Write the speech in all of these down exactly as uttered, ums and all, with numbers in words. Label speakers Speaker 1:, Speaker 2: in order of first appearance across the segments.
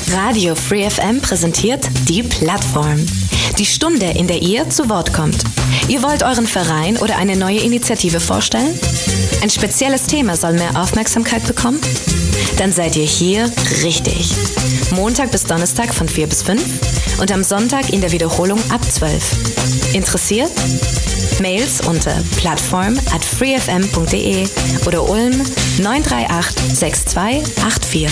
Speaker 1: Radio Free F M präsentiert die Plattform. Die Stunde, in der ihr zu Wort kommt. Ihr wollt euren Verein oder eine neue Initiative vorstellen? Ein spezielles Thema soll mehr Aufmerksamkeit bekommen? Dann seid ihr hier richtig. Montag bis Donnerstag von vier bis fünf und am Sonntag in der Wiederholung ab zwölf. Interessiert? Mails unter plattform at freefm punkt de oder Ulm neun drei acht sechs zwei acht vier.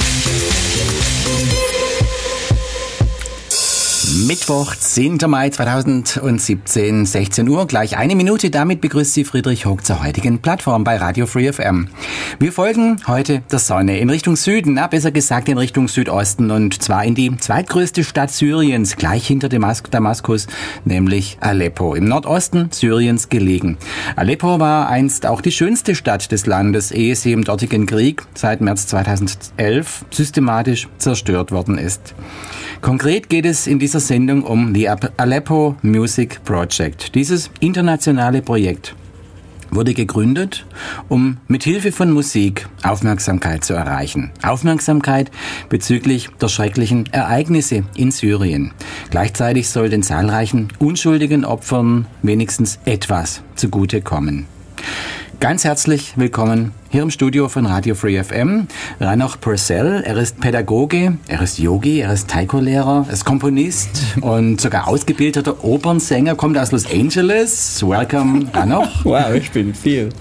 Speaker 2: Mittwoch, zehnten Mai zweitausendsiebzehn, sechzehn Uhr, gleich eine Minute. Damit begrüßt Sie Friedrich Hoch zur heutigen Plattform bei Radio Free F M. Wir folgen heute der Sonne in Richtung Süden, na, besser gesagt in Richtung Südosten, und zwar in die zweitgrößte Stadt Syriens, gleich hinter Damas- Damaskus, nämlich Aleppo, im Nordosten Syriens gelegen. Aleppo war einst auch die schönste Stadt des Landes, ehe sie im dortigen Krieg seit März zweitausendelf systematisch zerstört worden ist. Konkret geht es in dieser Sendung um die Aleppo Music Project. Dieses internationale Projekt wurde gegründet, um mit Hilfe von Musik Aufmerksamkeit zu erreichen. Aufmerksamkeit bezüglich der schrecklichen Ereignisse in Syrien. Gleichzeitig soll den zahlreichen unschuldigen Opfern wenigstens etwas zugutekommen. Ganz herzlich willkommen hier im Studio von Radio Free F M, Ranach Purcell. Er ist Pädagoge, er ist Yogi, er ist Taiko-Lehrer, er ist Komponist und sogar ausgebildeter Opernsänger, kommt aus Los Angeles. Welcome, Ranach.
Speaker 3: Wow, ich bin viel.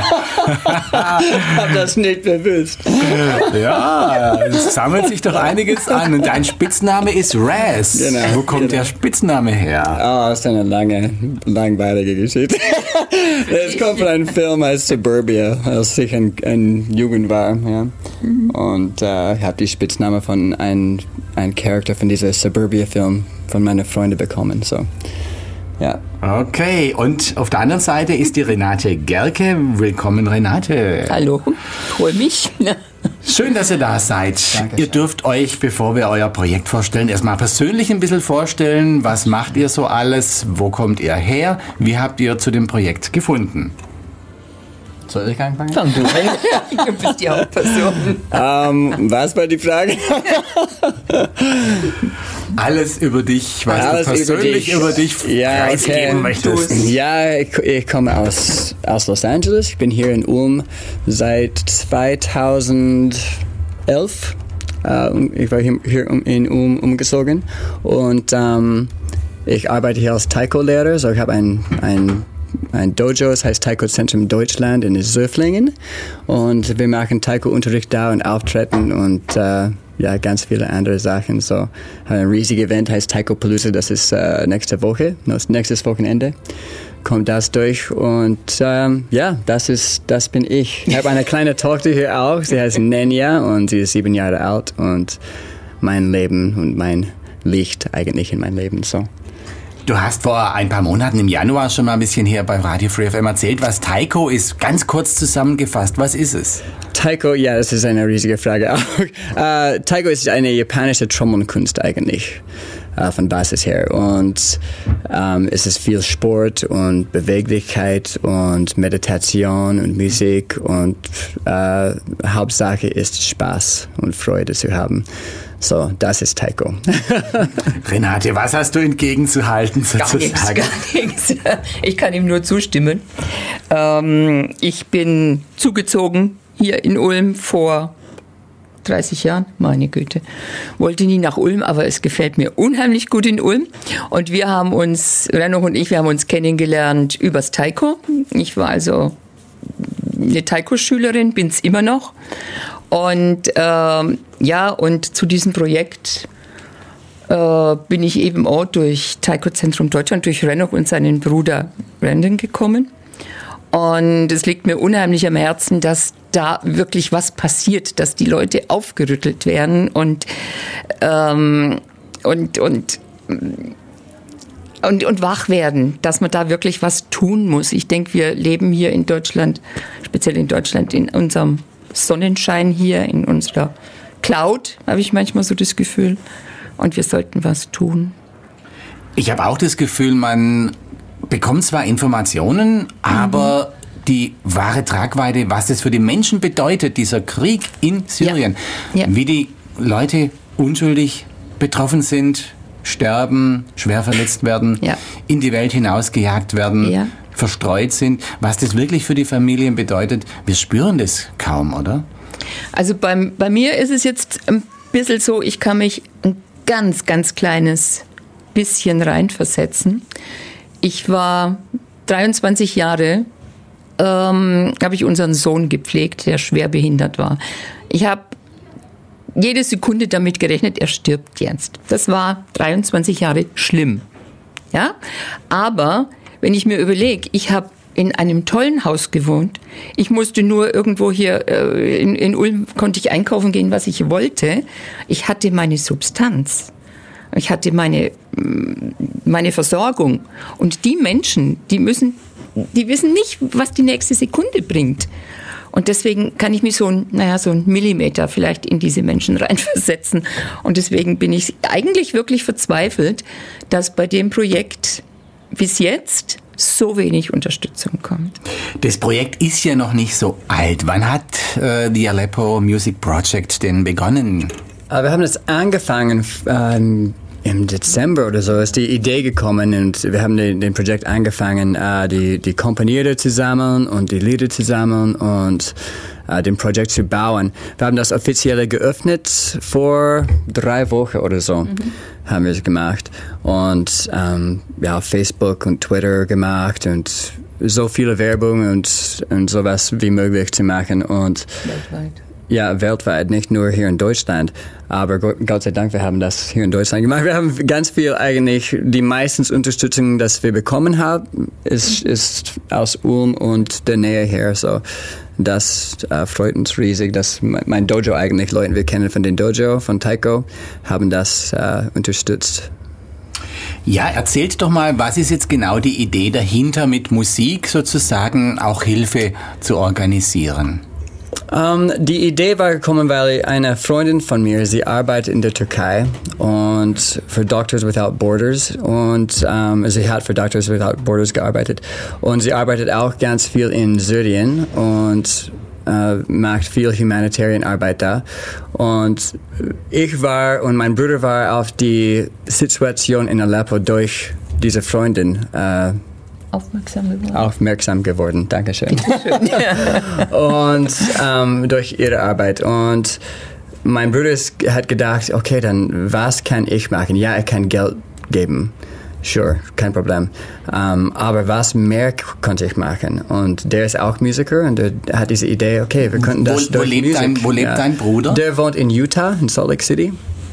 Speaker 3: Hab das nicht bewusst.
Speaker 2: Ja, es sammelt sich doch einiges an. Und dein Spitzname ist Raz. Genau. Wo kommt genau. der Spitzname her?
Speaker 3: Oh, das ist eine lange, langweilige Geschichte. Es kommt von einem Film als Suburbia, als ich ein, ein Jugend war. Ja. Mhm. Und äh, ich habe die Spitzname von einem ein Charakter von diesem Suburbia-Film von meinen Freunden bekommen. So. Ja.
Speaker 2: Okay, und auf der anderen Seite ist die Renate Gerke. Willkommen, Renate.
Speaker 4: Hallo, freue mich.
Speaker 2: Schön, dass ihr da seid. Danke. Ihr dürft euch, bevor wir euer Projekt vorstellen, erstmal persönlich ein bisschen vorstellen. Was macht ihr so alles? Wo kommt ihr her? Wie habt ihr zu dem Projekt gefunden?
Speaker 3: Soll ich anfangen?
Speaker 4: Fang du an. Du bist die Hauptperson.
Speaker 3: Um, was war die Frage?
Speaker 2: Alles über dich, was
Speaker 3: Alles
Speaker 2: du persönlich über dich, über dich
Speaker 3: ja,
Speaker 2: preisgeben
Speaker 3: okay.
Speaker 2: möchtest.
Speaker 3: Ja, ich, ich komme aus, aus Los Angeles. Ich bin hier in Ulm seit zweitausendelf. Uh, ich war hier, hier in Ulm umgezogen und um, ich arbeite hier als Taiko-Lehrer. So ich habe ein, ein ein Dojo, das heißt Taiko Zentrum Deutschland in Söflingen, und wir machen Taiko-Unterricht da und Auftreten und äh, ja, ganz viele andere Sachen. So ein riesiges Event heißt Taiko Palooza, das ist äh, nächste Woche, nächstes Wochenende kommt das durch, und ähm, ja, das ist, das bin ich. Ich habe eine kleine Tochter hier auch, sie heißt Nenya und sie ist sieben Jahre alt, und mein Leben und mein Licht eigentlich in meinem Leben, so.
Speaker 2: Du hast vor ein paar Monaten im Januar schon mal ein bisschen hier bei Radio Free F M erzählt, was Taiko ist. Ganz kurz zusammengefasst, was ist es?
Speaker 3: Taiko, ja, das ist eine riesige Frage auch. Uh, Taiko ist eine japanische Trommelkunst eigentlich, uh, von Basis her. Und um, es ist viel Sport und Beweglichkeit und Meditation und Musik, und uh, Hauptsache ist Spaß und Freude zu haben. So, das ist Taiko.
Speaker 2: Renate, was hast du entgegenzuhalten sozusagen?
Speaker 4: Gar nichts, gar nichts. Ich kann ihm nur zustimmen. Ähm, ich bin zugezogen hier in Ulm vor dreißig Jahren, meine Güte. Wollte nie nach Ulm, aber es gefällt mir unheimlich gut in Ulm. Und wir haben uns, Ranach und ich, wir haben uns kennengelernt übers Taiko. Ich war also eine Taiko-Schülerin, bin's immer noch. Und ähm, ja, und zu diesem Projekt äh, bin ich eben auch durch Taiko Zentrum Deutschland, durch Ranach und seinen Bruder Brandon gekommen. Und es liegt mir unheimlich am Herzen, dass da wirklich was passiert, dass die Leute aufgerüttelt werden und ähm, und und Und, und wach werden, dass man da wirklich was tun muss. Ich denke, wir leben hier in Deutschland, speziell in Deutschland, in unserem Sonnenschein hier, in unserer Cloud, habe ich manchmal so das Gefühl. Und wir sollten was tun.
Speaker 2: Ich habe auch das Gefühl, man bekommt zwar Informationen, aber mhm. die wahre Tragweite, was es für die Menschen bedeutet, dieser Krieg in Syrien, ja. Ja. wie die Leute unschuldig betroffen sind, sterben, schwer verletzt werden,
Speaker 4: ja.
Speaker 2: in die Welt hinausgejagt werden,
Speaker 4: ja.
Speaker 2: verstreut sind. Was das wirklich für die Familien bedeutet, wir spüren das kaum, oder?
Speaker 4: Also beim, bei mir ist es jetzt ein bisschen so, ich kann mich ein ganz, ganz kleines bisschen reinversetzen. Ich war dreiundzwanzig Jahre, ähm, habe ich unseren Sohn gepflegt, der schwer behindert war. Ich habe jede Sekunde damit gerechnet, er stirbt jetzt. Das war dreiundzwanzig Jahre schlimm. Ja? Aber wenn ich mir überlege, ich habe in einem tollen Haus gewohnt. Ich musste nur irgendwo hier äh, in, in Ulm, konnte ich einkaufen gehen, was ich wollte. Ich hatte meine Substanz. Ich hatte meine, meine Versorgung. Und die Menschen, die müssen, die wissen nicht, was die nächste Sekunde bringt. Und deswegen kann ich mich so ein, naja, so ein Millimeter vielleicht in diese Menschen reinversetzen. Und deswegen bin ich eigentlich wirklich verzweifelt, dass bei dem Projekt bis jetzt so wenig Unterstützung kommt.
Speaker 2: Das Projekt ist ja noch nicht so alt. Wann hat äh, die Aleppo Music Project denn begonnen?
Speaker 3: Wir haben das angefangen ähm, im Dezember oder so, ist die Idee gekommen und wir haben den, den Projekt angefangen, äh, die, die Komponierte zu sammeln und die Lieder zu sammeln und äh, den Projekt zu bauen. Wir haben das offiziell geöffnet vor drei Wochen oder so, mhm. haben wir es gemacht und ähm, ja, Facebook und Twitter gemacht und so viele Werbung und, und sowas wie möglich zu machen und
Speaker 4: weltweit.
Speaker 3: Ja, weltweit, nicht nur hier in Deutschland. Aber Gott sei Dank, wir haben das hier in Deutschland gemacht. Wir haben ganz viel eigentlich, die meistens Unterstützung, das wir bekommen haben, ist, ist aus Ulm und der Nähe her. So, das äh, freut uns riesig, dass mein Dojo eigentlich, Leute, wir kennen von den Dojo, von Taiko, haben das äh, unterstützt.
Speaker 2: Ja, erzählt doch mal, was ist jetzt genau die Idee dahinter, mit Musik sozusagen auch Hilfe zu organisieren?
Speaker 3: Um, die Idee war gekommen, weil eine Freundin von mir, sie arbeitet in der Türkei und für Doctors Without Borders und um, sie hat für Doctors Without Borders gearbeitet und sie arbeitet auch ganz viel in Syrien und uh, macht viel Humanitarian Arbeit da und ich war und mein Bruder war auf die Situation in Aleppo durch diese Freundin uh,
Speaker 4: Aufmerksam geworden.
Speaker 3: Aufmerksam geworden, Dankeschön. Und ähm, durch ihre Arbeit. Und mein Bruder hat gedacht, okay, dann was kann ich machen? Ja, ich kann Geld geben. Sure, kein Problem. Um, aber was mehr konnte ich machen? Und der ist auch Musiker und der hat diese Idee, okay, wir könnten das
Speaker 2: wo,
Speaker 3: durch
Speaker 2: wo lebt
Speaker 3: Musik.
Speaker 2: Dein, wo lebt ja. dein Bruder?
Speaker 3: Der wohnt in Utah, in Salt Lake City.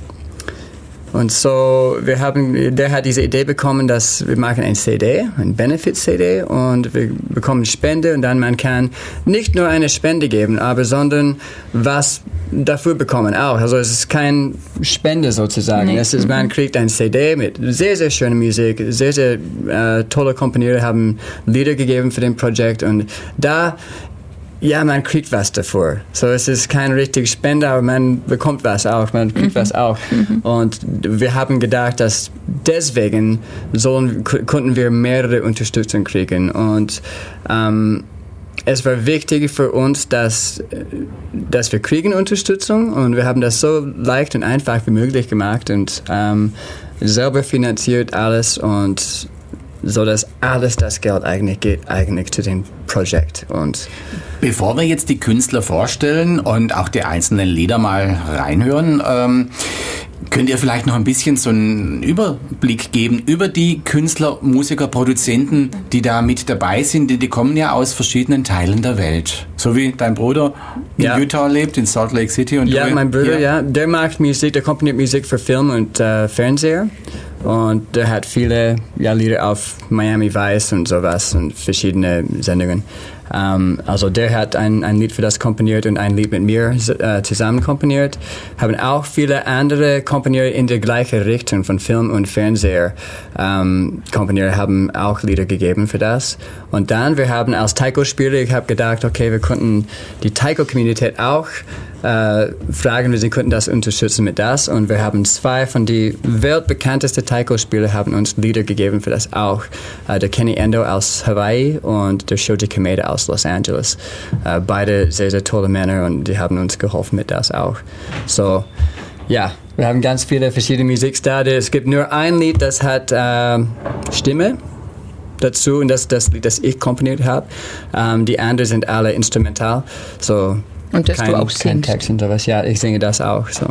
Speaker 3: Und so, wir haben, der hat diese Idee bekommen, dass wir machen ein C D, ein Benefit-C D und wir bekommen Spende und dann man kann nicht nur eine Spende geben, aber sondern was dafür bekommen auch. Also es ist kein Spende sozusagen. Nee. Es ist, man kriegt ein C D mit sehr, sehr schöner Musik, sehr, sehr äh, tolle Komponierer haben Lieder gegeben für den Projekt und da ja, man kriegt was dafür. So, es ist kein richtig Spender, aber man bekommt was auch, man kriegt mhm. was auch. Mhm. Und wir haben gedacht, dass deswegen sollen, konnten wir mehrere Unterstützung kriegen. Und ähm, es war wichtig für uns, dass, dass wir kriegen Unterstützung und wir haben das so leicht und einfach wie möglich gemacht und ähm, selber finanziert alles und so dass alles das Geld eigentlich geht eigentlich zu dem Projekt. Und
Speaker 2: bevor wir jetzt die Künstler vorstellen und auch die einzelnen Lieder mal reinhören, ähm, könnt ihr vielleicht noch ein bisschen so einen Überblick geben über die Künstler, Musiker, Produzenten, die da mit dabei sind? Die, die kommen ja aus verschiedenen Teilen der Welt. So wie dein Bruder in ja. Utah lebt, in Salt Lake City. Und
Speaker 3: ja,
Speaker 2: du,
Speaker 3: mein Bruder, ja. ja. Der macht Musik, der komponiert Musik für Film und äh, Fernseher. Und der hat viele ja, Lieder auf Miami Vice und sowas und verschiedene Sendungen. Um, also der hat ein, ein Lied für das komponiert und ein Lied mit mir äh, zusammen komponiert. Haben auch viele andere Komponierer in der gleichen Richtung von Film und Fernseher um, komponiert, haben auch Lieder gegeben für das. Und dann, wir haben als Taiko-Spieler, ich habe gedacht, okay, wir konnten die Taiko-Communität auch äh, fragen, wir könnten das unterstützen mit das. Und wir haben zwei von den weltbekanntesten Taiko-Spieler haben uns Lieder gegeben für das auch. Uh, der Kenny Endo aus Hawaii und der Shoji Kameda aus Los Angeles. Uh, beide sehr, sehr tolle Männer und die haben uns geholfen mit das auch. So, Ja, wir haben ganz viele verschiedene Musikstile. Es gibt nur ein Lied, das hat äh, Stimme dazu und das das Lied, das ich komponiert habe. Ähm, die anderen sind alle instrumental. So
Speaker 4: und dass
Speaker 3: kein,
Speaker 4: du auch
Speaker 3: kein
Speaker 4: singst.
Speaker 3: Text und sowas. Ja, ich singe das auch. So.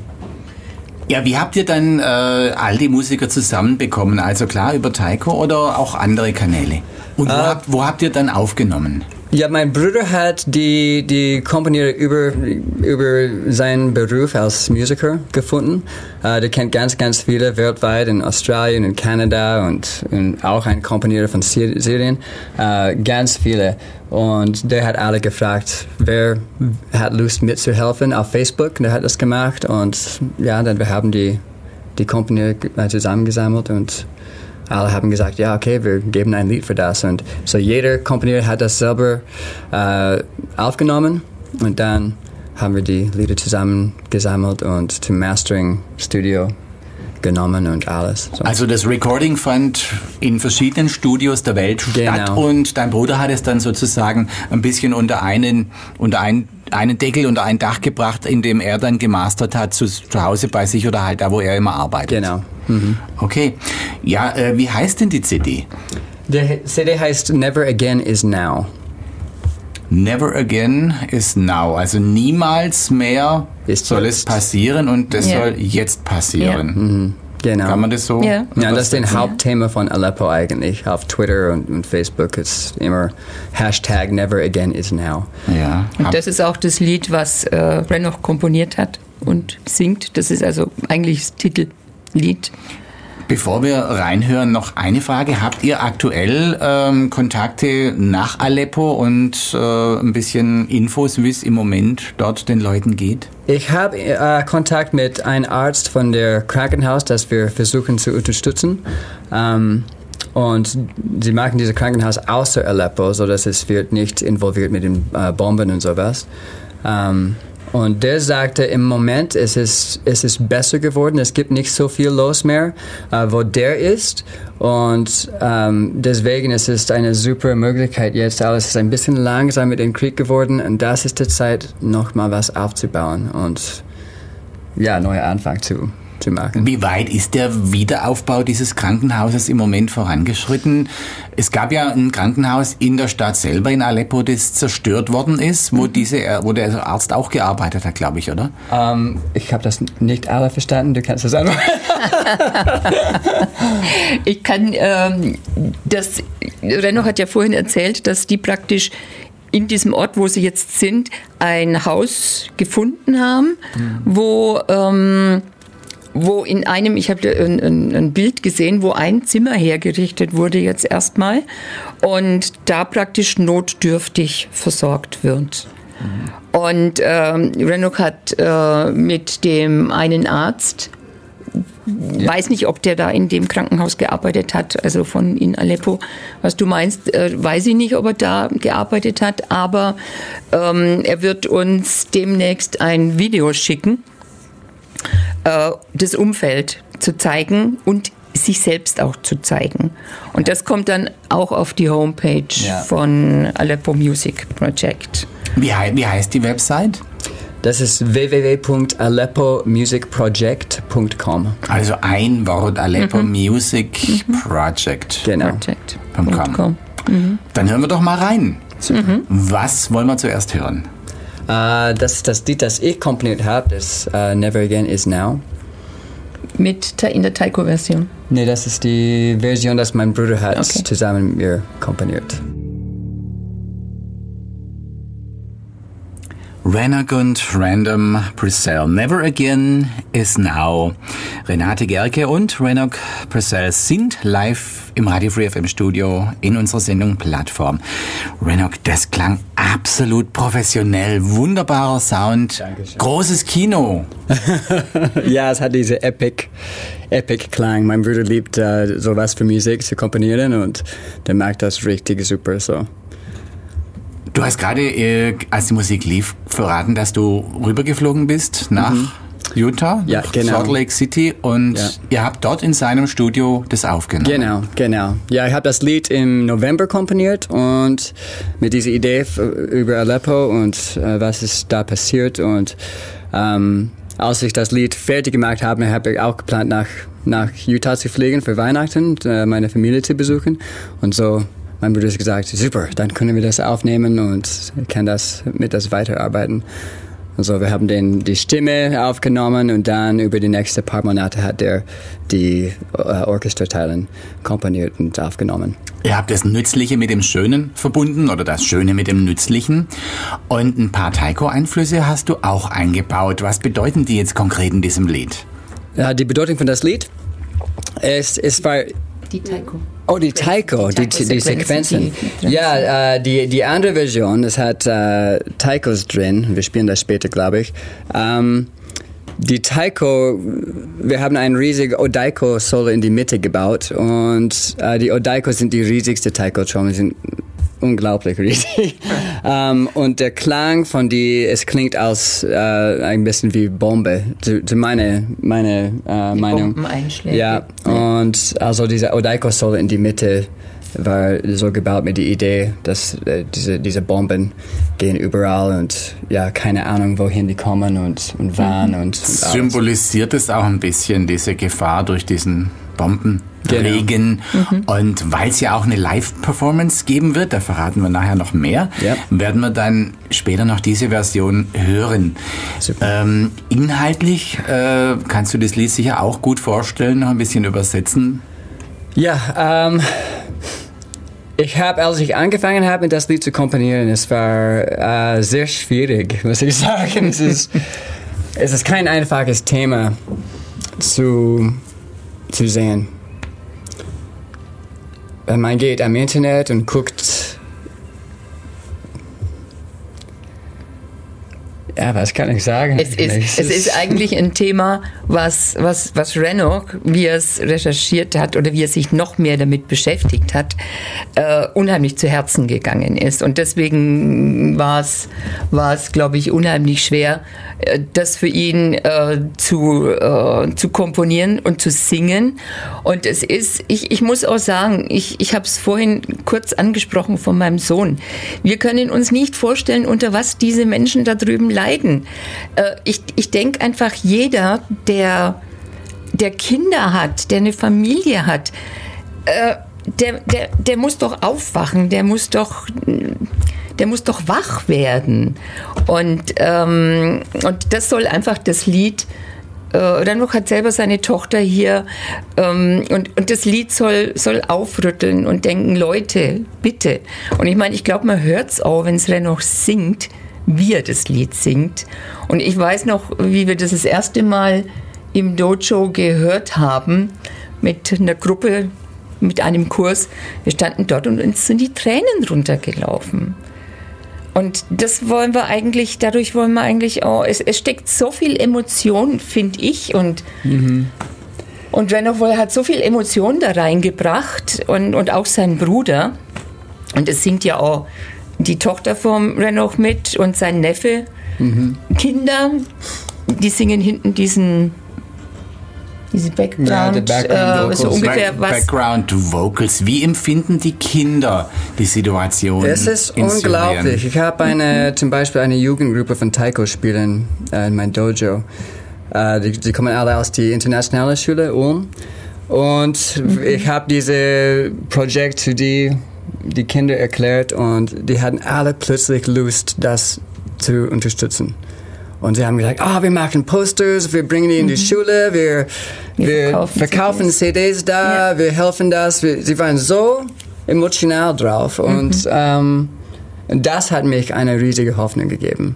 Speaker 2: Ja, wie habt ihr dann äh, all die Musiker zusammenbekommen? Also klar über Taiko oder auch andere Kanäle? Und wo, uh, habt, wo habt ihr dann aufgenommen?
Speaker 3: Ja, mein Bruder hat die, die Komponiere über, über seinen Beruf als Musiker gefunden. Uh, der kennt ganz, ganz viele weltweit in Australien, in Kanada und, und auch ein Komponierer von Syrien. Uh, ganz viele. Und der hat alle gefragt, wer hat Lust mitzuhelfen auf Facebook. Der hat das gemacht und ja, dann wir haben die, die Komponiere zusammengesammelt und alle haben gesagt, ja, okay, wir geben ein Lied für das. Und so jeder Komponierer hat das selber äh, aufgenommen und dann haben wir die Lieder zusammengesammelt und zum Mastering-Studio genommen und alles. So.
Speaker 2: Also das Recording fand in verschiedenen Studios der Welt
Speaker 3: genau.
Speaker 2: statt und dein Bruder hat es dann sozusagen ein bisschen unter einen, unter einen, einen Deckel, unter ein Dach gebracht, in dem er dann gemastert hat, zu, zu Hause bei sich oder halt da, wo er immer arbeitet.
Speaker 3: Genau. Mhm.
Speaker 2: Okay. Ja, äh, wie heißt denn die C D?
Speaker 3: Die C D heißt Never Again Is Now.
Speaker 2: Never Again Is Now. Also niemals mehr
Speaker 3: Ist
Speaker 2: soll
Speaker 3: jetzt.
Speaker 2: es passieren und das
Speaker 4: Ja.
Speaker 2: soll jetzt passieren.
Speaker 3: Ja. Mhm. Genau.
Speaker 2: Kann man das so?
Speaker 4: Ja.
Speaker 3: Ja, das ist ein Hauptthema von Aleppo eigentlich. Auf Twitter und, und Facebook ist immer Hashtag Never Again Is Now.
Speaker 2: Ja.
Speaker 4: Und das ist auch das Lied, was äh, Renoch komponiert hat und singt. Das ist also eigentlich das Titellied.
Speaker 2: Bevor wir reinhören, noch eine Frage. Habt ihr aktuell ähm, Kontakte nach Aleppo und äh, ein bisschen Infos, wie es im Moment dort den Leuten geht?
Speaker 3: Ich habe äh, Kontakt mit einem Arzt von der Krankenhaus, das wir versuchen zu unterstützen. Ähm, und sie machen dieses Krankenhaus außer Aleppo, sodass es wird nicht involviert mit den äh, Bomben und sowas. Ähm, Und der sagte, im Moment ist es, es ist besser geworden, es gibt nicht so viel los mehr, äh, wo der ist. Und ähm, deswegen ist es eine super Möglichkeit jetzt. Alles ist ein bisschen langsam mit dem Krieg geworden und das ist die Zeit, nochmal was aufzubauen und ja, neuer Anfang zu, zu machen.
Speaker 2: Wie weit ist der Wiederaufbau dieses Krankenhauses im Moment vorangeschritten? Es gab ja ein Krankenhaus in der Stadt selber, in Aleppo, das zerstört worden ist, wo, diese, wo der Arzt auch gearbeitet hat, glaube ich, oder?
Speaker 3: Ähm, ich habe das nicht alle verstanden, du kannst das einfach.
Speaker 4: Ich kann, ähm, das, Renoch hat ja vorhin erzählt, dass die praktisch in diesem Ort, wo sie jetzt sind, ein Haus gefunden haben, mhm. wo... Ähm, wo in einem, ich habe ein, ein, ein Bild gesehen, wo ein Zimmer hergerichtet wurde jetzt erstmal und da praktisch notdürftig versorgt wird. Mhm. Und ähm, Renoch hat äh, mit dem einen Arzt, ja. weiß nicht, ob der da in dem Krankenhaus gearbeitet hat, also von in Aleppo, was du meinst, äh, weiß ich nicht, ob er da gearbeitet hat, aber ähm, er wird uns demnächst ein Video schicken, das Umfeld zu zeigen und sich selbst auch zu zeigen. Und das kommt dann auch auf die Homepage ja. von Aleppo Music Project.
Speaker 2: Wie, wie heißt die Website?
Speaker 3: Das ist w w w punkt aleppo music project punkt com.
Speaker 2: Also ein Wort, Aleppo mhm. Music mhm. Project.
Speaker 3: Genau.
Speaker 2: Project. Mhm. Dann hören wir doch mal rein. Mhm. Was wollen wir zuerst hören?
Speaker 3: Uh, das, das Lied, das ich komponiert habe, das uh, Never Again Is Now.
Speaker 4: Mit in der Taiko-Version?
Speaker 3: Nee, das ist die Version, die mein Bruder hat
Speaker 4: okay.
Speaker 3: zusammen mit mir komponiert.
Speaker 2: Renoch und Random Purcell. Never Again Is Now. Renate Gerke und Renoch Purcell sind live im Radio Free F M Studio in unserer Sendung Plattform. Renoch, das klang absolut professionell. Wunderbarer Sound.
Speaker 3: Dankeschön.
Speaker 2: Großes Kino.
Speaker 3: Ja, es hat diese Epic, Epic Klang. Mein Bruder liebt uh, sowas für Musik zu komponieren und der mag das richtig super so.
Speaker 2: Du hast gerade, äh, als die Musik lief, verraten, dass du rübergeflogen bist nach mhm. Utah,
Speaker 3: ja,
Speaker 2: nach
Speaker 3: genau.
Speaker 2: Salt Lake City und ja. ihr habt dort in seinem Studio das aufgenommen.
Speaker 3: Genau, genau. Ja, ich habe das Lied im November komponiert und mit dieser Idee über Aleppo und äh, was ist da passiert und ähm, als ich das Lied fertig gemacht habe, habe ich auch geplant, nach, nach Utah zu fliegen für Weihnachten, äh, meine Familie zu besuchen. Und so, mein Bruder hat gesagt, super, dann können wir das aufnehmen und ich kann das, mit das weiterarbeiten. Also wir haben den, die Stimme aufgenommen und dann über die nächsten paar Monate hat er die äh, Orchesterteilen komponiert und aufgenommen.
Speaker 2: Ihr habt das Nützliche mit dem Schönen verbunden oder das Schöne mit dem Nützlichen und ein paar Taiko-Einflüsse hast du auch eingebaut. Was bedeuten die jetzt konkret in diesem Lied?
Speaker 3: Ja, die Bedeutung von das Lied ist, es war...
Speaker 4: Die Taiko.
Speaker 3: Oh, die Taiko, die, die, die Sequenzen. Ja, äh, die, die andere Version, das hat äh, Taikos drin. Wir spielen das später, glaube ich. Ähm, die Taiko, wir haben ein riesiges Odaiko-Solo in die Mitte gebaut und äh, die Odaiko sind die riesigste Taiko-Trommel, sind unglaublich riesig. um, und der Klang von die, es klingt als äh, ein bisschen wie Bombe, zu, zu meine, meine äh, die Meinung.
Speaker 4: Bombeneinschläge.
Speaker 3: Ja, und also dieser Odaiko-Solo in die Mitte war so gebaut mit der Idee, dass äh, diese, diese Bomben gehen überall und ja, keine Ahnung, wohin die kommen und, und wann. Und, und
Speaker 2: symbolisiert es auch ein bisschen diese Gefahr durch diesen Bomben? Regen. Genau. Mhm. Und weil es ja auch eine Live-Performance geben wird, da verraten wir nachher noch mehr, ja. werden wir dann später noch diese Version hören. Ähm, inhaltlich äh, kannst du das Lied sicher auch gut vorstellen, noch ein bisschen übersetzen.
Speaker 3: Ja, ähm, ich habe, als ich angefangen habe, mit das Lied zu komponieren, es war äh, sehr schwierig, muss ich sagen. es, ist, es ist kein einfaches Thema zu, zu sehen. Man geht am Internet und guckt, ja, was kann ich sagen?
Speaker 4: Es ist, es ist eigentlich ein Thema, was, was, was Renok, wie er es recherchiert hat oder wie er sich noch mehr damit beschäftigt hat, äh, unheimlich zu Herzen gegangen ist. Und deswegen war es, war es, glaube ich, unheimlich schwer, äh, das für ihn äh, zu, äh, zu komponieren und zu singen. Und es ist, ich, ich muss auch sagen, ich, ich habe es vorhin kurz angesprochen von meinem Sohn. Wir können uns nicht vorstellen, unter was diese Menschen da drüben leiden. Äh, ich ich denke einfach, jeder, der, der Kinder hat, der eine Familie hat, äh, der, der, der muss doch aufwachen, der muss doch, der muss doch wach werden. Und, ähm, und das soll einfach das Lied, äh, Renok hat selber seine Tochter hier, ähm, und, und das Lied soll, soll aufrütteln und denken, Leute, bitte. Und ich meine, ich glaube, man hört es auch, wenn es Renok singt, wie er das Lied singt. Und ich weiß noch, wie wir das das erste Mal im Dojo gehört haben, mit einer Gruppe, mit einem Kurs. Wir standen dort und uns sind die Tränen runtergelaufen. Und das wollen wir eigentlich, dadurch wollen wir eigentlich auch, es, es steckt so viel Emotion, finde ich, und mhm. und Renok hat so viel Emotion da reingebracht und, und auch sein Bruder. Und es singt ja auch die Tochter vom Renok mit und sein Neffe. Mhm. Kinder, die singen hinten diesen diese Background, ja, Background äh, so ungefähr
Speaker 2: Back, was. Background Vocals. Wie empfinden die Kinder die Situation?
Speaker 3: Es ist unglaublich. Ich habe eine, mhm. zum Beispiel eine Jugendgruppe von Taiko-Spielern äh, in meinem Dojo. Äh, die, die kommen alle aus der internationalen Schule Ulm. Und mhm. ich habe dieses Projekt zu die die Kinder erklärt und die hatten alle plötzlich Lust, das zu unterstützen. Und sie haben gesagt, ah, oh, wir machen Posters, wir bringen die in die mhm. Schule, wir, wir, wir verkaufen, verkaufen C Ds, C Ds da, ja. wir helfen das. Wir, sie waren so emotional drauf mhm. und ähm, das hat mich eine riesige Hoffnung gegeben.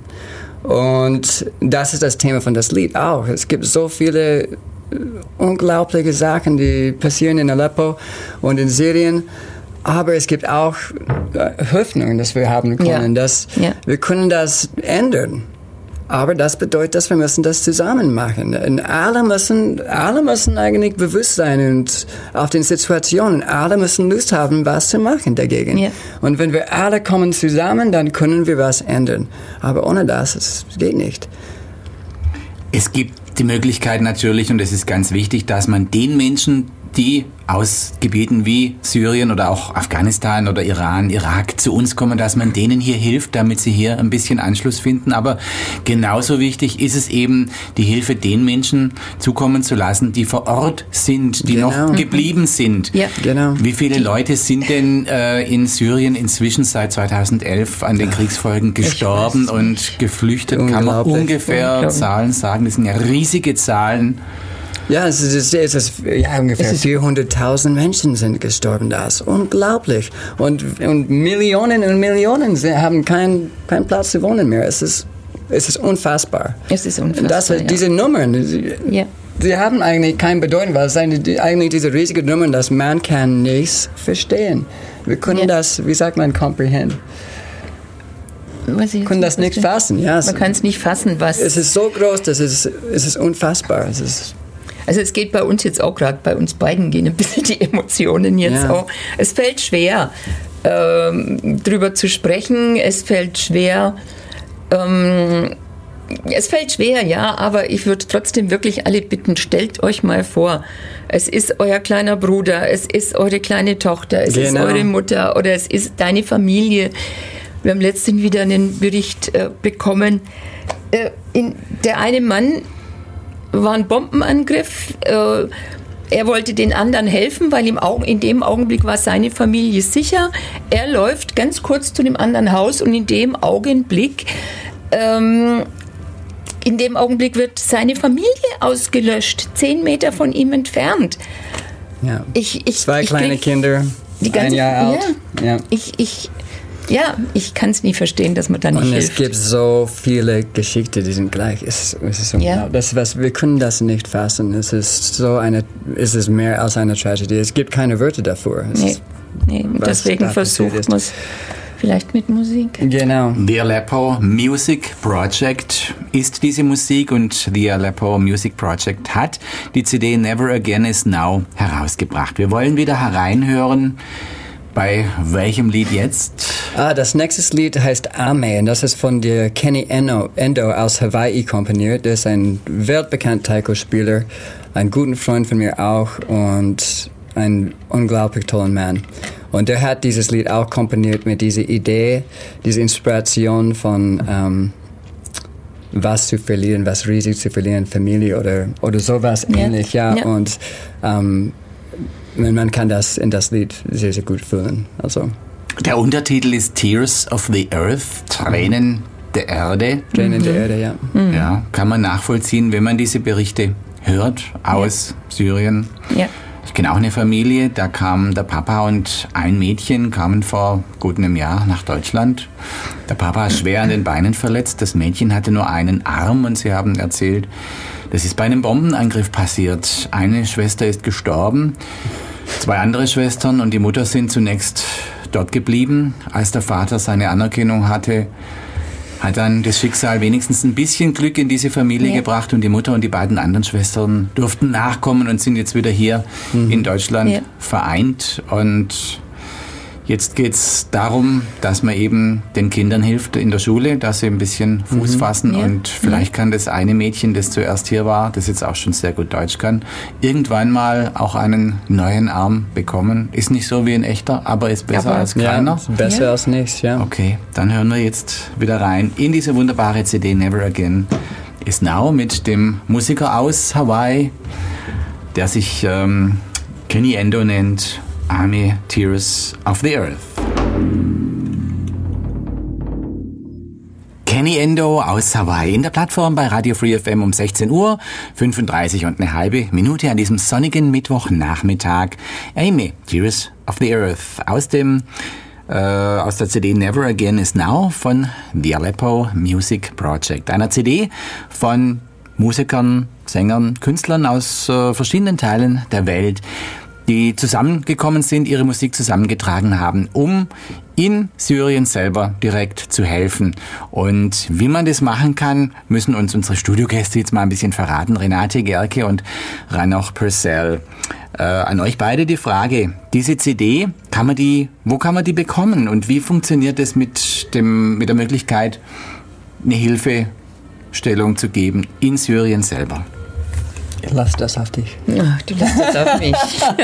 Speaker 3: Und das ist das Thema von das Lied auch. Es gibt so viele unglaubliche Sachen, die passieren in Aleppo und in Syrien. Aber es gibt auch Hoffnung, dass wir haben können, ja. dass ja. wir können das ändern. Aber das bedeutet, dass wir müssen das zusammen machen. Und alle müssen, alle müssen eigentlich bewusst sein und auf den Situationen. Alle müssen Lust haben, was zu machen dagegen. Ja. Und wenn wir alle kommen zusammen, dann können wir was ändern. Aber ohne das, es geht nicht.
Speaker 2: Es gibt die Möglichkeit natürlich, und es ist ganz wichtig, dass man den Menschen die aus Gebieten wie Syrien oder auch Afghanistan oder Iran, Irak zu uns kommen, dass man denen hier hilft, damit sie hier ein bisschen Anschluss finden. Aber genauso wichtig ist es eben, die Hilfe den Menschen zukommen zu lassen, die vor Ort sind, die
Speaker 3: genau.
Speaker 2: noch geblieben sind.
Speaker 4: Ja.
Speaker 3: Genau.
Speaker 2: Wie viele Leute sind denn äh, in Syrien inzwischen seit zweitausendelf an den Kriegsfolgen gestorben und geflüchtet? Kann man ungefähr Zahlen sagen? Das sind ja riesige Zahlen.
Speaker 3: Ja, es ist, es ist ja, ungefähr
Speaker 4: ist
Speaker 3: vierhunderttausend Menschen sind gestorben. Das ist unglaublich. Und, und Millionen und Millionen haben keinen keinen Platz zu wohnen mehr. Es ist, es ist unfassbar.
Speaker 4: Es ist unfassbar,
Speaker 3: das,
Speaker 4: ja.
Speaker 3: Diese Nummern, die,
Speaker 4: Ja.
Speaker 3: die haben eigentlich keine Bedeutung, weil es sind eigentlich diese riesigen Nummern, dass man kann nichts verstehen. Wir können
Speaker 4: Ja.
Speaker 3: das, wie sagt man, comprehend.
Speaker 4: Was ich
Speaker 3: Wir können das nicht fassen. Ja,
Speaker 4: Man kann es nicht fassen, was...
Speaker 3: es ist so groß, das ist, es ist unfassbar. Es ist
Speaker 4: Also es geht bei uns jetzt auch gerade, bei uns beiden gehen ein bisschen die Emotionen jetzt
Speaker 3: Ja.
Speaker 4: auch. Es fällt schwer, ähm, drüber zu sprechen. Es fällt schwer, ähm, es fällt schwer, ja, aber ich würde trotzdem wirklich alle bitten, stellt euch mal vor, es ist euer kleiner Bruder, es ist eure kleine Tochter, es ist
Speaker 3: Genau.
Speaker 4: eure Mutter oder es ist deine Familie. Wir haben letztens wieder einen Bericht äh, bekommen. Äh, in, der eine Mann war ein Bombenangriff. Äh, er wollte den anderen helfen, weil im Augen, in dem Augenblick war seine Familie sicher. Er läuft ganz kurz zu dem anderen Haus und in dem Augenblick, ähm, in dem Augenblick wird seine Familie ausgelöscht, zehn Meter von ihm entfernt.
Speaker 3: ja.
Speaker 4: Ich, ich,
Speaker 3: Zwei
Speaker 4: ich
Speaker 3: kleine
Speaker 4: krieg
Speaker 3: Kinder,
Speaker 4: die ganze,
Speaker 3: ein Jahr alt.
Speaker 4: Ja,
Speaker 3: Ja.
Speaker 4: Ich, ich, ja, ich kann es nie verstehen, dass man da nicht
Speaker 3: Und
Speaker 4: hilft.
Speaker 3: es gibt so viele Geschichten, die sind gleich. Es, es ist unglaublich.
Speaker 4: Ja.
Speaker 3: Das, was, wir können das nicht fassen. Es ist so eine, es ist mehr als eine Tragödie. Es gibt keine Wörter dafür. Es
Speaker 4: Nee,
Speaker 3: ist,
Speaker 4: nee.
Speaker 3: was
Speaker 4: Deswegen
Speaker 3: da passiert
Speaker 4: versucht
Speaker 3: ist.
Speaker 4: man es vielleicht mit Musik.
Speaker 3: Genau.
Speaker 2: The Aleppo Music Project ist diese Musik und The Aleppo Music Project hat die C D Never Again Is Now herausgebracht. Wir wollen wieder hereinhören. Bei welchem Lied jetzt?
Speaker 3: Ah, das nächste Lied heißt Ame und das ist von der Kenny Endo, Endo aus Hawaii komponiert. Der ist ein weltbekannter Taiko-Spieler, ein guter Freund von mir auch und ein unglaublich toller Mann. Und der hat dieses Lied auch komponiert mit dieser Idee, diese Inspiration von ähm, was zu verlieren, was riesig zu verlieren, Familie oder, oder sowas
Speaker 4: Ja.
Speaker 3: ähnlich. Ja.
Speaker 4: Ja.
Speaker 3: Und ähm, man kann das in das Lied sehr, sehr gut fühlen. Also
Speaker 2: Der Untertitel ist Tears of the Earth, Tränen der Erde.
Speaker 3: Tränen der Erde, ja.
Speaker 2: Ja, kann man nachvollziehen, wenn man diese Berichte hört aus Syrien.
Speaker 4: Ja.
Speaker 2: Ich kenne auch eine Familie, da kam der Papa und ein Mädchen kamen vor gut einem Jahr nach Deutschland. Der Papa ist schwer an den Beinen verletzt, das Mädchen hatte nur einen Arm und sie haben erzählt, das ist bei einem Bombenangriff passiert. Eine Schwester ist gestorben, zwei andere Schwestern und die Mutter sind zunächst dort geblieben. Als der Vater seine Anerkennung hatte, hat dann das Schicksal wenigstens ein bisschen Glück in diese Familie
Speaker 4: Ja.
Speaker 2: gebracht und die Mutter und die beiden anderen Schwestern durften nachkommen und sind jetzt wieder hier
Speaker 3: Mhm.
Speaker 2: in Deutschland
Speaker 4: Ja.
Speaker 2: vereint. Und jetzt geht's darum, dass man eben den Kindern hilft in der Schule, dass sie ein bisschen Fuß fassen
Speaker 4: Ja.
Speaker 2: und vielleicht kann das eine Mädchen, das zuerst hier war, das jetzt auch schon sehr gut Deutsch kann, irgendwann mal auch einen neuen Arm bekommen. Ist nicht so wie ein echter, aber ist besser
Speaker 4: Aber-
Speaker 2: als
Speaker 3: Ja,
Speaker 2: keiner.
Speaker 3: ist besser
Speaker 4: Ja.
Speaker 3: als nichts, ja.
Speaker 2: Okay, dann hören wir jetzt wieder rein in diese wunderbare C D Never Again Is Now mit dem Musiker aus Hawaii, der sich ähm, Kenny Endo nennt, Ame Tears of the Earth. Kenny Endo aus Hawaii in der Plattform bei Radio Free F M um sechzehn Uhr, fünfunddreißig und eine halbe Minute an diesem sonnigen Mittwochnachmittag. Ame Tears of the Earth aus dem äh, aus der C D Never Again Is Now von The Aleppo Music Project, einer C D von Musikern, Sängern, Künstlern aus äh, verschiedenen Teilen der Welt, die zusammengekommen sind, ihre Musik zusammengetragen haben, um in Syrien selber direkt zu helfen. Und wie man das machen kann, müssen uns unsere Studiogäste jetzt mal ein bisschen verraten. Renate Gerke und Ranoch Purcell. Äh, an euch beide die Frage, diese C D, kann man die, wo kann man die bekommen? Und wie funktioniert es mit dem, mit der Möglichkeit, eine Hilfestellung zu geben in Syrien selber?
Speaker 3: Ich lasse das auf dich.
Speaker 4: Ach, du lässt das auf mich.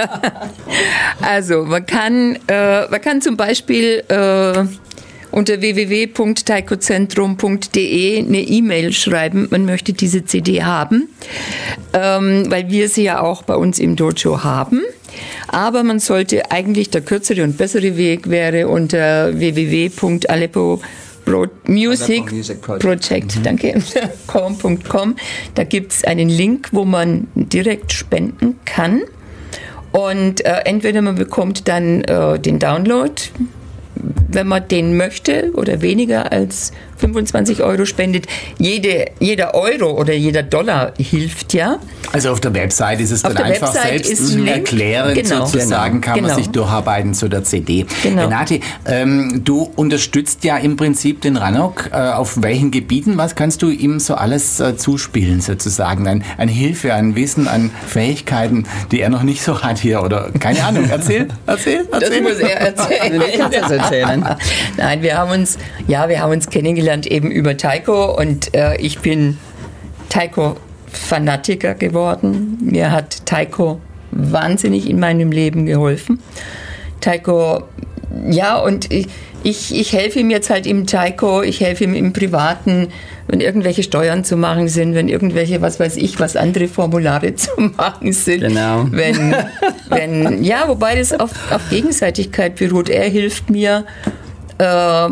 Speaker 4: Also, man kann, äh, man kann zum Beispiel äh, unter w w w punkt taikozentrum punkt d e eine E-Mail schreiben, man möchte diese C D haben, ähm, weil wir sie ja auch bei uns im Dojo haben. Aber man sollte eigentlich, der kürzere und bessere Weg wäre unter w w w punkt aleppo music project danke com punkt com. Da gibt es einen Link, wo man direkt spenden kann. Und äh, entweder man bekommt dann äh, den Download, wenn man den möchte, oder weniger als fünfundzwanzig Euro spendet. Jede, jeder Euro oder jeder Dollar hilft ja.
Speaker 2: Also auf der Website ist es
Speaker 4: auf
Speaker 2: dann einfach
Speaker 4: Website
Speaker 2: selbst erklärend
Speaker 4: genau.
Speaker 2: sozusagen, kann
Speaker 4: genau.
Speaker 2: man sich durcharbeiten zu der C D.
Speaker 4: Genau.
Speaker 2: Renate, ähm, du unterstützt ja im Prinzip den Ranok. Äh, auf welchen Gebieten? Was kannst du ihm so alles äh, zuspielen sozusagen? An, an Hilfe, an Wissen, an Fähigkeiten, die er noch nicht so hat hier oder keine Ahnung. Erzähl, erzähl, erzähl.
Speaker 4: Das muss er erzählen.
Speaker 3: Ich kann das erzählen.
Speaker 4: Nein, wir haben uns, ja, wir haben uns kennengelernt eben über Taiko und äh, ich bin Taiko-Fanatiker geworden. Mir hat Taiko wahnsinnig in meinem Leben geholfen. Taiko, ja, und ich, ich, ich helfe ihm jetzt halt im Taiko, ich helfe ihm im Privaten, wenn irgendwelche Steuern zu machen sind, wenn irgendwelche, was weiß ich, was andere Formulare zu machen sind.
Speaker 3: Genau.
Speaker 4: Wenn, wenn, ja, wobei das auf, auf Gegenseitigkeit beruht. Er hilft mir, äh,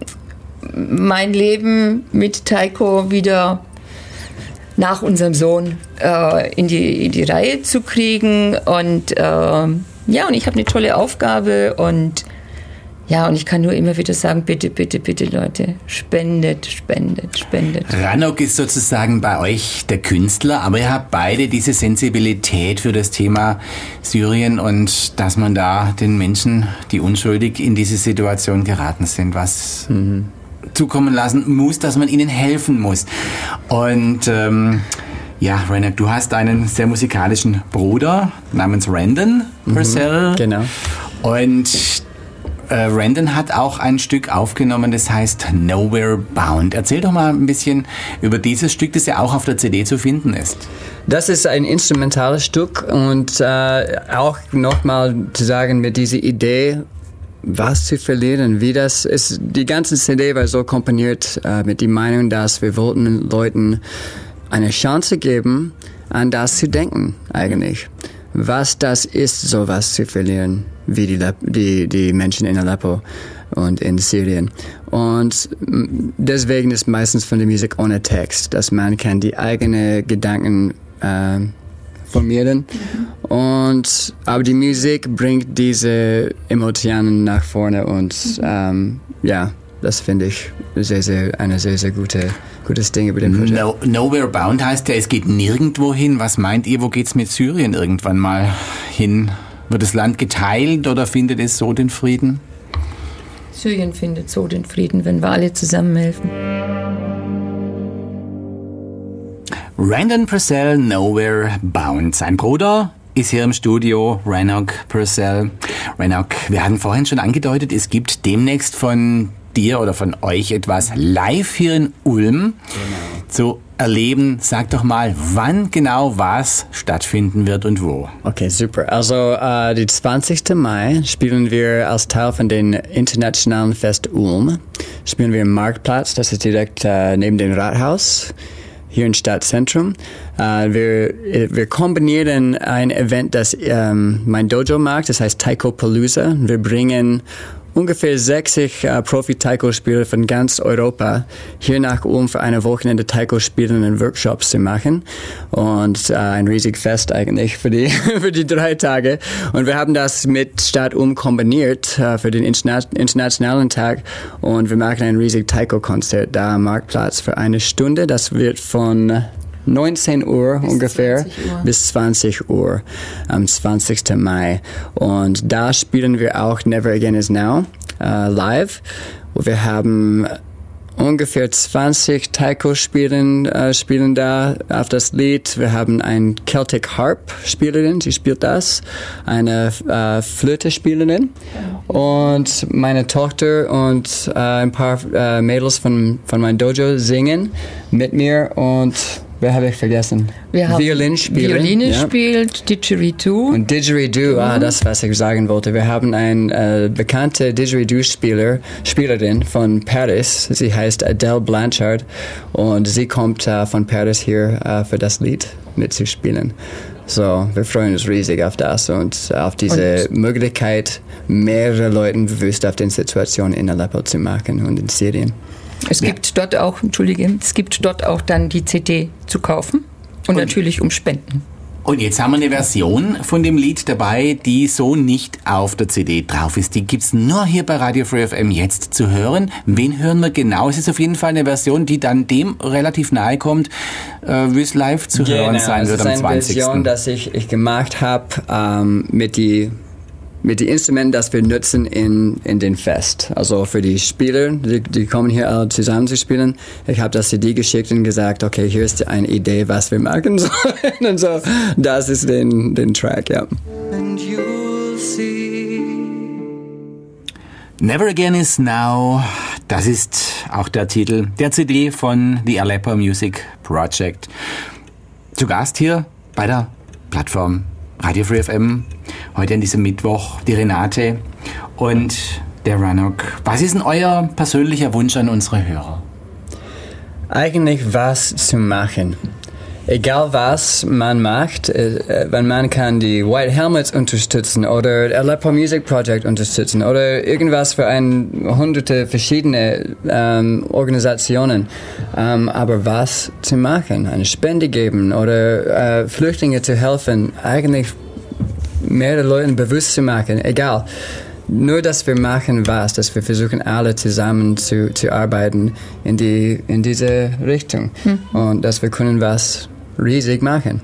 Speaker 4: mein Leben mit Taiko wieder nach unserem Sohn äh, in, die, in die Reihe zu kriegen. Und äh, ja, und ich habe eine tolle Aufgabe und ja, und ich kann nur immer wieder sagen, bitte, bitte, bitte, Leute, spendet, spendet, spendet.
Speaker 2: Ranok ist sozusagen bei euch der Künstler, aber ihr habt beide diese Sensibilität für das Thema Syrien und dass man da den Menschen, die unschuldig in diese Situation geraten sind, was mhm. zukommen lassen muss, dass man ihnen helfen muss. Und ähm, ja, Ranok, du hast einen sehr musikalischen Bruder namens Randon Purcell.
Speaker 3: Mhm, genau.
Speaker 2: Und Äh, Randon hat auch ein Stück aufgenommen, das heißt Nowhere Bound. Erzähl doch mal ein bisschen über dieses Stück, das ja auch auf der C D zu finden ist.
Speaker 3: Das ist ein instrumentales Stück und äh, auch nochmal zu sagen mit dieser Idee, was zu verlieren, wie das ist. Die ganze C D war so komponiert äh, mit der Meinung, dass wir wollten Leuten eine Chance geben, an das zu denken eigentlich. Was das ist, sowas zu verlieren, wie die, die, die Menschen in Aleppo und in Syrien. Und deswegen ist meistens von der Musik ohne Text, dass man kann die eigenen Gedanken äh, formieren. Mhm. Und, aber die Musik bringt diese Emotionen nach vorne und mhm. ähm, ja, das finde ich sehr, sehr, eine sehr, sehr gute, gutes Ding über den Projekt.
Speaker 2: No, Nowhere Bound heißt ja, es geht nirgendwo hin. Was meint ihr, wo geht's mit Syrien irgendwann mal hin? Wird das Land geteilt oder findet es so den Frieden?
Speaker 4: Syrien findet so den Frieden, wenn wir alle zusammenhelfen.
Speaker 2: Randon Purcell, Nowhere Bound. Sein Bruder ist hier im Studio, Ranok Purcell. Ranok, wir hatten vorhin schon angedeutet, es gibt demnächst von dir oder von euch etwas live hier in Ulm genau. zu erleben. Sag doch mal, wann genau was stattfinden wird und wo.
Speaker 3: Okay, super. Also äh, die zwanzigsten Mai spielen wir als Teil von den Internationalen Fest Ulm. Spielen wir im Marktplatz, das ist direkt äh, neben dem Rathaus, hier im Stadtzentrum. Uh, wir, wir kombinieren ein Event, das ähm, mein Dojo macht, das heißt Taiko Palooza. Wir bringen ungefähr sechzig äh, Profi-Taiko-Spieler von ganz Europa hier nach Ulm für eine Wochenende Taiko-Spielen und Workshops zu machen. Und äh, ein riesiges Fest eigentlich für die, für die drei Tage. Und wir haben das mit Stadt Ulm kombiniert äh, für den Interna- Internationalen Tag. Und wir machen ein riesiges Taiko-Konzert da am Marktplatz für eine Stunde. Das wird von neunzehn Uhr bis ungefähr zwanzig Uhr. Bis zwanzig Uhr am zwanzigsten Mai. Und da spielen wir auch Never Again Is Now uh, live. Und wir haben ungefähr zwanzig Taiko-Spielen uh, spielen da auf das Lied. Wir haben ein Celtic Harp Spielerin, sie spielt das, eine uh, Flöte-Spielerin und meine Tochter und uh, ein paar uh, Mädels von, von meinem Dojo singen mit mir und wer habe ich vergessen?
Speaker 4: Wir haben
Speaker 3: Violin spielen.
Speaker 4: Violine
Speaker 3: ja.
Speaker 4: spielt, Didgeridoo.
Speaker 3: Und Didgeridoo, mhm. ah, das, was ich sagen wollte. Wir haben eine äh, bekannte Didgeridoo-Spieler, Spielerin von Paris. Sie heißt Adele Blanchard und sie kommt äh, von Paris hier äh, für das Lied mitzuspielen. So, wir freuen uns riesig auf das und auf diese und Möglichkeit, mehrere Leuten bewusst auf die Situation in Aleppo zu machen und in Syrien.
Speaker 4: Es ja. gibt dort auch, Entschuldige, es gibt dort auch dann die C D zu kaufen und, und natürlich um Spenden.
Speaker 2: Und jetzt haben wir eine Version von dem Lied dabei, die so nicht auf der C D drauf ist. Die gibt's nur hier bei Radio Free F M jetzt zu hören. Wen hören wir genau? Es ist auf jeden Fall eine Version, die dann dem relativ nahe kommt, äh, wie es live zu
Speaker 3: genau,
Speaker 2: hören sein wird am zwanzigsten.
Speaker 3: Das ist eine Version, die ich, ich gemacht habe ähm, mit die mit den Instrumenten, das wir nutzen in, in den Fest. Also für die Spieler, die, die kommen hier alle zusammen zu spielen. Ich habe das C D geschickt und gesagt, okay, hier ist eine Idee, was wir machen sollen. Und so, das ist den, den Track, ja. And you'll see.
Speaker 2: Never Again Is Now, das ist auch der Titel der C D von The Aleppo Music Project. Zu Gast hier bei der Plattform Radio Free F M, heute an diesem Mittwoch, die Renate und der Ranok. Was ist denn euer persönlicher Wunsch an unsere Hörer?
Speaker 3: Eigentlich was zu machen. Egal was man macht, äh, wenn man kann die White Helmets unterstützen oder Aleppo Music Project unterstützen oder irgendwas für ein hunderte verschiedene ähm, Organisationen. Ähm, aber was zu machen, eine Spende geben oder äh, Flüchtlinge zu helfen, eigentlich mehrere Leuten bewusst zu machen, egal. Nur, dass wir machen was, dass wir versuchen, alle zusammen zu, zu arbeiten in, die, in diese Richtung. Hm. Und dass wir können was riesig machen.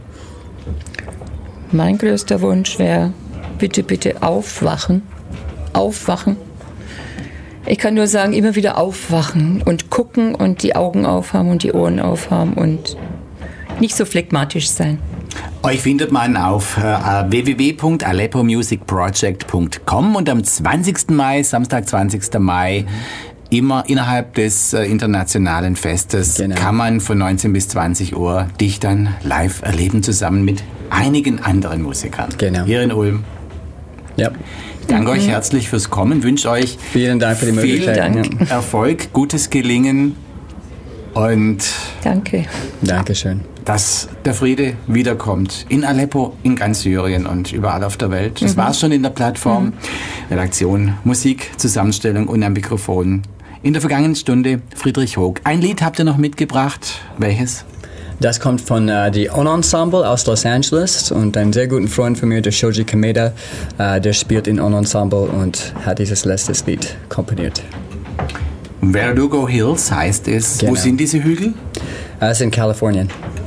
Speaker 4: Mein größter Wunsch wäre, bitte, bitte aufwachen. Aufwachen. Ich kann nur sagen, immer wieder aufwachen und gucken und die Augen aufhaben und die Ohren aufhaben und nicht so phlegmatisch sein.
Speaker 2: Euch findet man auf äh, w w w punkt aleppo music project punkt com und am zwanzigsten Mai, Samstag, zwanzigsten Mai, immer innerhalb des äh, internationalen Festes, genau, kann man von neunzehn bis zwanzig Uhr dich dann live erleben, zusammen mit einigen anderen Musikern.
Speaker 3: Genau.
Speaker 2: Hier in Ulm.
Speaker 3: Ja.
Speaker 2: Ich danke mhm. euch herzlich fürs Kommen, wünsche euch
Speaker 3: vielen Dank für die Möglichkeit.
Speaker 2: Viel Erfolg, gutes Gelingen und
Speaker 4: danke.
Speaker 3: Dankeschön.
Speaker 2: Dass der Friede wiederkommt. In Aleppo, in ganz Syrien und überall auf der Welt. Das mhm. war's schon in der Plattform. Mhm. Redaktion, Musik, Zusammenstellung und am Mikrofon. In der vergangenen Stunde Friedrich Hoog. Ein Lied habt ihr noch mitgebracht. Welches?
Speaker 3: Das kommt von äh, die On Ensemble aus Los Angeles und ein sehr guter Freund von mir, der Shoji Kameda, äh, der spielt in On Ensemble und hat dieses letzte Lied komponiert.
Speaker 2: Verdugo Hills heißt es.
Speaker 3: Genau.
Speaker 2: Wo sind diese Hügel?
Speaker 3: Es ist in Kalifornien.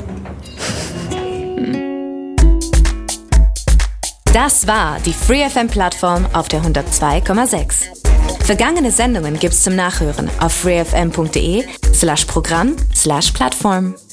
Speaker 1: Das war die Free F M-Plattform auf der hundertzwei Komma sechs. Vergangene Sendungen gibt's zum Nachhören auf freefm punkt de slash Programm slash Plattform.